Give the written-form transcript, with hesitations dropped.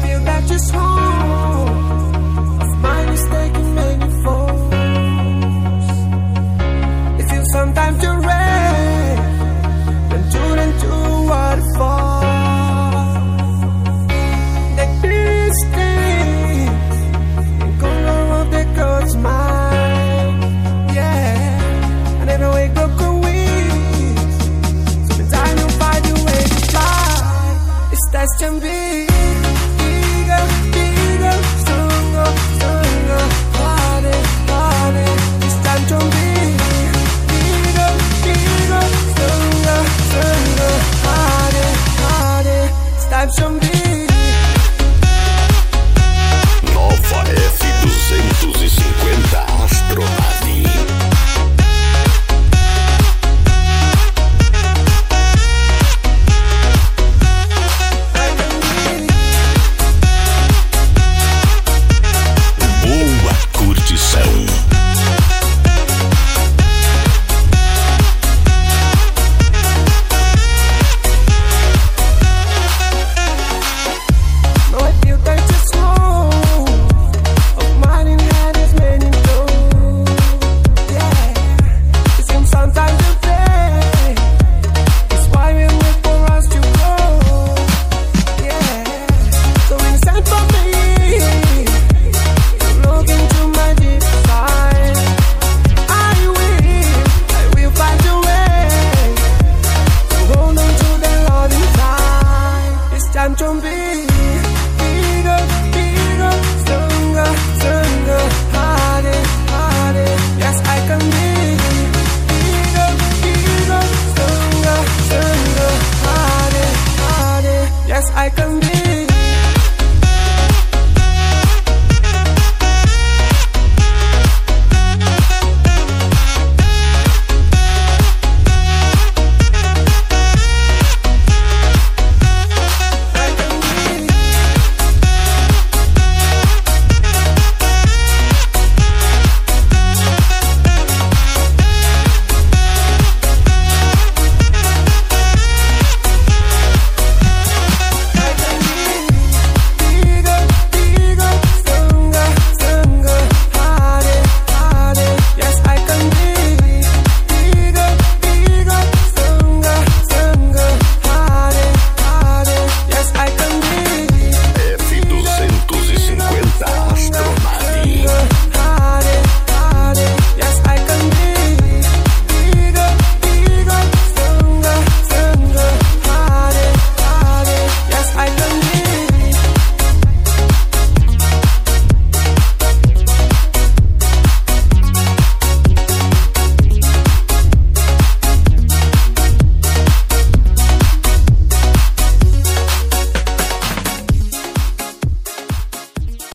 feel that this home of mine is taking many forms. It feels sometimes to rain, then turn into waterfall. The distance in corner of the God's mind, yeah. And every way go weak, sometimes you find your way to fly. It's that can be. Nova F250 Astronave. Boa curtição. Don't be